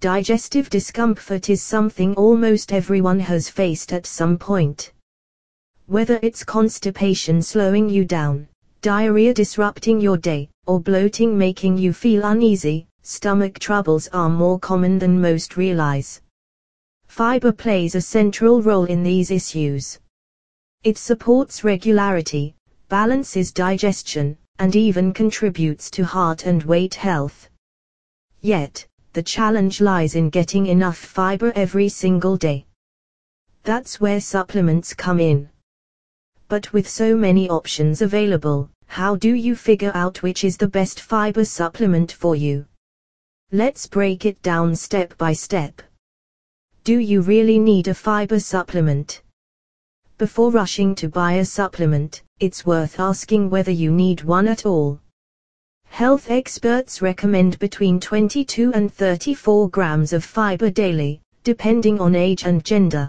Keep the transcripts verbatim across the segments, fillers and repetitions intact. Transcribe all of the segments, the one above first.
Digestive discomfort is something almost everyone has faced at some point. Whether it's constipation slowing you down, diarrhea disrupting your day, or bloating making you feel uneasy, stomach troubles are more common than most realize. Fiber plays a central role in these issues. It supports regularity, balances digestion, and even contributes to heart and weight health. Yet, the challenge lies in getting enough fiber every single day. That's where supplements come in. But with so many options available, how do you figure out which is the best fiber supplement for you? Let's break it down step by step. Do you really need a fiber supplement? Before rushing to buy a supplement, it's worth asking whether you need one at all. Health experts recommend between twenty-two and thirty-four grams of fiber daily, depending on age and gender.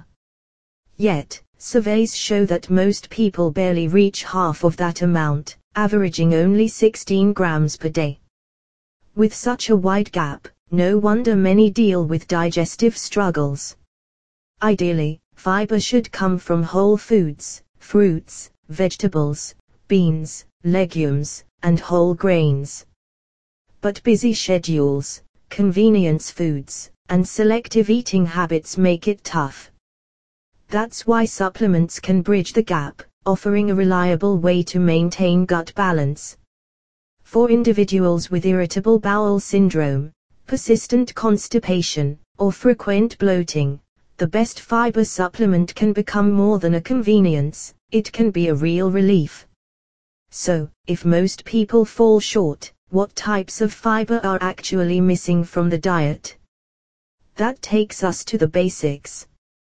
Yet, surveys show that most people barely reach half of that amount, averaging only sixteen grams per day. With such a wide gap, no wonder many deal with digestive struggles. Ideally, fiber should come from whole foods, fruits, vegetables, beans, legumes, and whole grains. But busy schedules, convenience foods, and selective eating habits make it tough. That's why supplements can bridge the gap, offering a reliable way to maintain gut balance. For individuals with irritable bowel syndrome, persistent constipation, or frequent bloating, the best fiber supplement can become more than a convenience, it can be a real relief. So, if most people fall short, what types of fiber are actually missing from the diet? That takes us to the basics.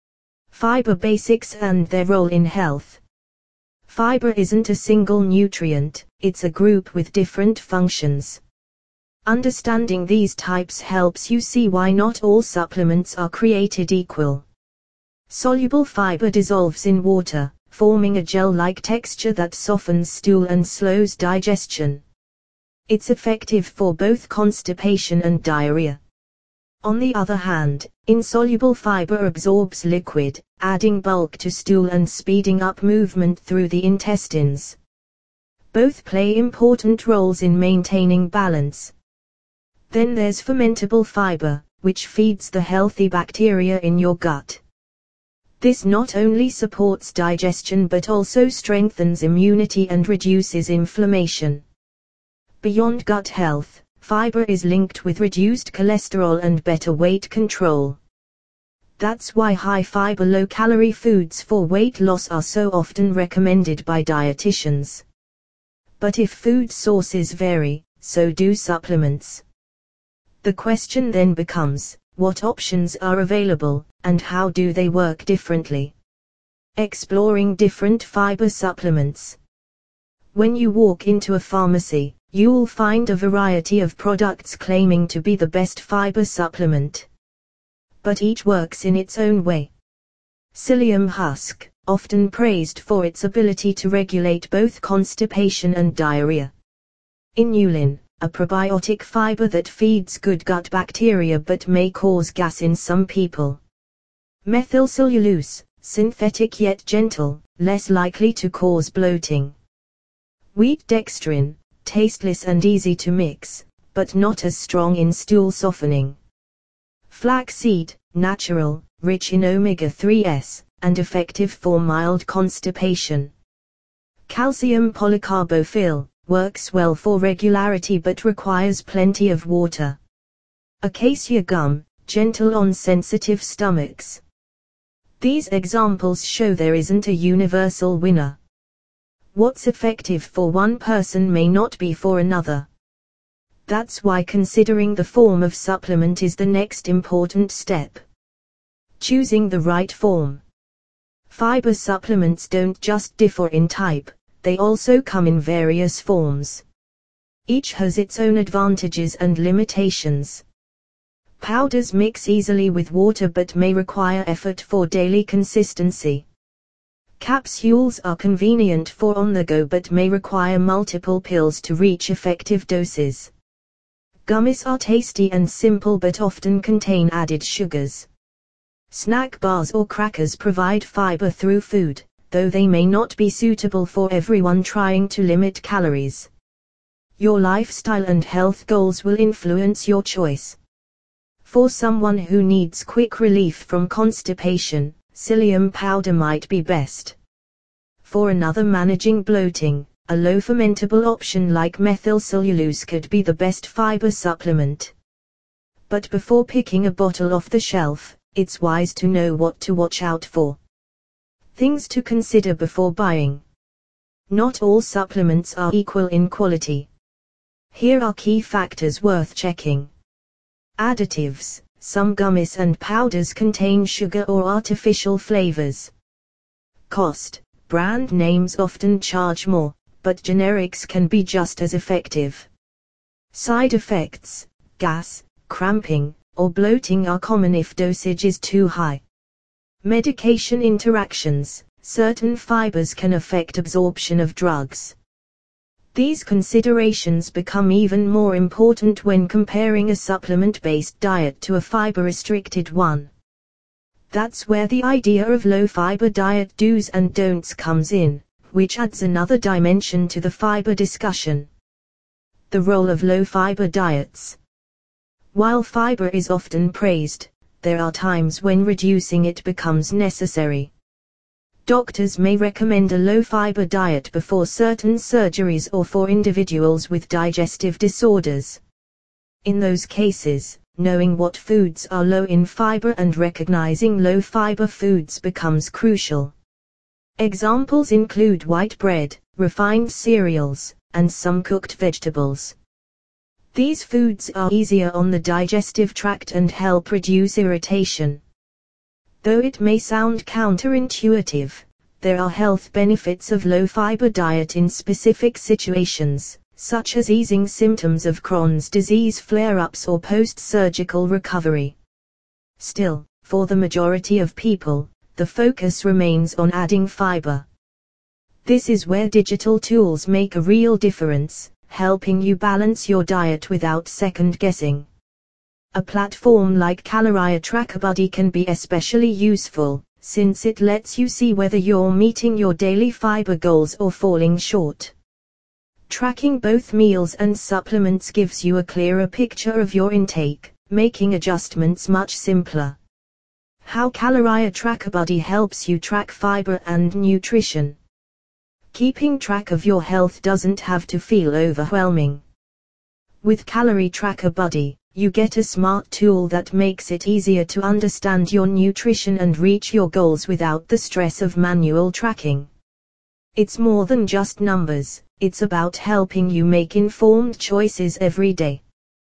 Fiber basics and their role in health. Fiber isn't a single nutrient, it's a group with different functions. Understanding these types helps you see why not all supplements are created equal. Soluble fiber dissolves in water, forming a gel-like texture that softens stool and slows digestion. It's effective for both constipation and diarrhea. On the other hand, insoluble fiber absorbs liquid, adding bulk to stool and speeding up movement through the intestines. Both play important roles in maintaining balance. Then there's fermentable fiber, which feeds the healthy bacteria in your gut. This not only supports digestion but also strengthens immunity and reduces inflammation. Beyond gut health, fiber is linked with reduced cholesterol and better weight control. That's why high-fiber low-calorie foods for weight loss are so often recommended by dietitians. But if food sources vary, so do supplements. The question then becomes, what options are available, and how do they work differently? Exploring different fiber supplements. When you walk into a pharmacy, you'll find a variety of products claiming to be the best fiber supplement. But each works in its own way. Psyllium husk, often praised for its ability to regulate both constipation and diarrhea. Inulin, a probiotic fiber that feeds good gut bacteria but may cause gas in some people. Methylcellulose, synthetic yet gentle, less likely to cause bloating. Wheat dextrin, tasteless and easy to mix, but not as strong in stool softening. Flaxseed, natural, rich in omega threes, and effective for mild constipation. Calcium polycarbophil, works well for regularity but requires plenty of water. Acacia gum, gentle on sensitive stomachs. These examples show there isn't a universal winner. What's effective for one person may not be for another. That's why considering the form of supplement is the next important step. Choosing the right form. Fiber supplements don't just differ in type, they also come in various forms. Each has its own advantages and limitations. Powders mix easily with water but may require effort for daily consistency. Capsules are convenient for on the go but may require multiple pills to reach effective doses. Gummies are tasty and simple but often contain added sugars. Snack bars or crackers provide fiber through food, though they may not be suitable for everyone trying to limit calories. Your lifestyle and health goals will influence your choice. For someone who needs quick relief from constipation, psyllium powder might be best. For another, managing bloating, a low fermentable option like methylcellulose could be the best fiber supplement. But before picking a bottle off the shelf, it's wise to know what to watch out for. Things to consider before buying. Not all supplements are equal in quality. Here are key factors worth checking. Additives. Some gummies and powders contain sugar or artificial flavors. Cost. Brand names often charge more, but generics can be just as effective. Side effects. Gas, cramping, or bloating are common if dosage is too high. Medication interactions. Certain fibers can affect absorption of drugs. These considerations become even more important when comparing a supplement-based diet to a fiber-restricted one. That's where the idea of low-fiber diet do's and don'ts comes in, which adds another dimension to the fiber discussion. The role of low-fiber diets. While fiber is often praised, there are times when reducing it becomes necessary. Doctors may recommend a low-fiber diet before certain surgeries or for individuals with digestive disorders. In those cases, knowing what foods are low in fiber and recognizing low-fiber foods becomes crucial. Examples include white bread, refined cereals, and some cooked vegetables. These foods are easier on the digestive tract and help reduce irritation. Though it may sound counterintuitive, there are health benefits of low-fiber diet in specific situations, such as easing symptoms of Crohn's disease flare-ups or post-surgical recovery. Still, for the majority of people, the focus remains on adding fiber. This is where digital tools make a real difference, helping you balance your diet without second-guessing. A platform like Caloria Tracker Buddy can be especially useful, since it lets you see whether you're meeting your daily fiber goals or falling short. Tracking both meals and supplements gives you a clearer picture of your intake, making adjustments much simpler. How Caloria Tracker Buddy helps you track fiber and nutrition. Keeping track of your health doesn't have to feel overwhelming. With Calorie Tracker Buddy, you get a smart tool that makes it easier to understand your nutrition and reach your goals without the stress of manual tracking. It's more than just numbers, it's about helping you make informed choices every day.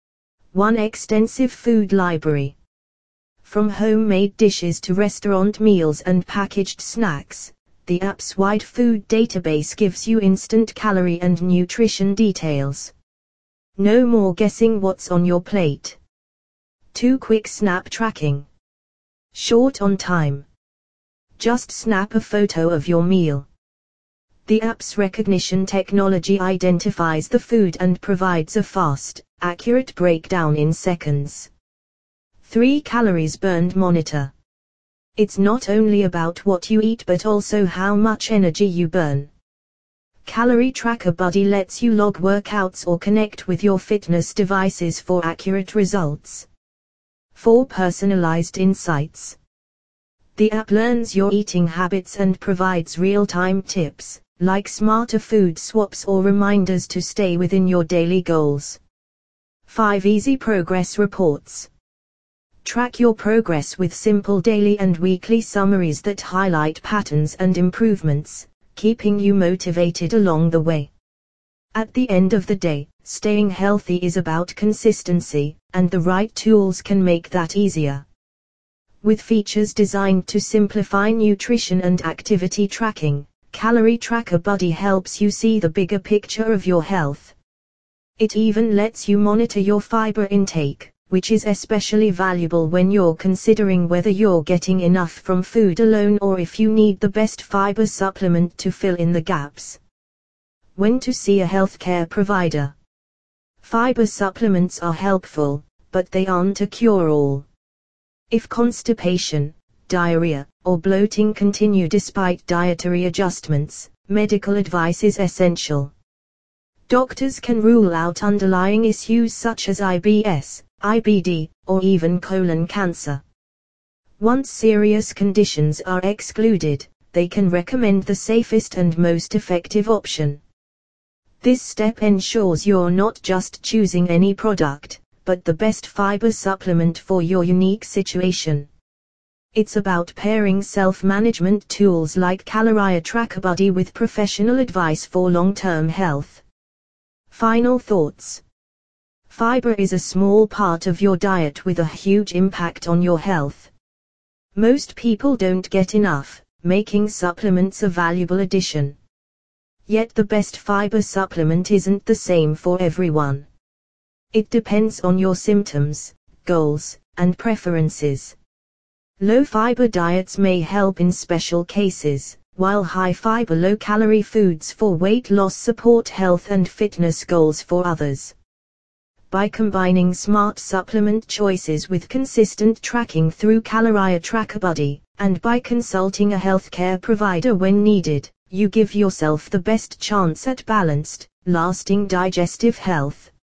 One extensive food library. From homemade dishes to restaurant meals and packaged snacks, the app's wide food database gives you instant calorie and nutrition details. No more guessing what's on your plate. Two quick snap tracking. Short on time. Just snap a photo of your meal. The app's recognition technology identifies the food and provides a fast, accurate breakdown in seconds. Three calories burned monitor. It's not only about what you eat but also how much energy you burn. Calorie Tracker Buddy lets you log workouts or connect with your fitness devices for accurate results. Four personalized insights. The app learns your eating habits and provides real-time tips, like smarter food swaps or reminders to stay within your daily goals. Five easy progress reports. Track your progress with simple daily and weekly summaries that highlight patterns and improvements, keeping you motivated along the way. At the end of the day, staying healthy is about consistency, and the right tools can make that easier. With features designed to simplify nutrition and activity tracking, Calorie Tracker Buddy helps you see the bigger picture of your health. It even lets you monitor your fiber intake, which is especially valuable when you're considering whether you're getting enough from food alone or if you need the best fiber supplement to fill in the gaps. When to see a healthcare provider. Fiber supplements are helpful, but they aren't a cure-all. If constipation, diarrhea, or bloating continue despite dietary adjustments, medical advice is essential. Doctors can rule out underlying issues such as I B S, I B D, or even colon cancer. Once serious conditions are excluded, they can recommend the safest and most effective option. This step ensures you're not just choosing any product, but the best fiber supplement for your unique situation. It's about pairing self-management tools like Caloria Tracker Buddy with professional advice for long-term health. Final thoughts. Fiber is a small part of your diet with a huge impact on your health. Most people don't get enough, making supplements a valuable addition. Yet the best fiber supplement isn't the same for everyone. It depends on your symptoms, goals, and preferences. Low-fiber diets may help in special cases, while high-fiber low-calorie foods for weight loss support health and fitness goals for others. By combining smart supplement choices with consistent tracking through Caloria Tracker Buddy, and by consulting a healthcare provider when needed, you give yourself the best chance at balanced, lasting digestive health.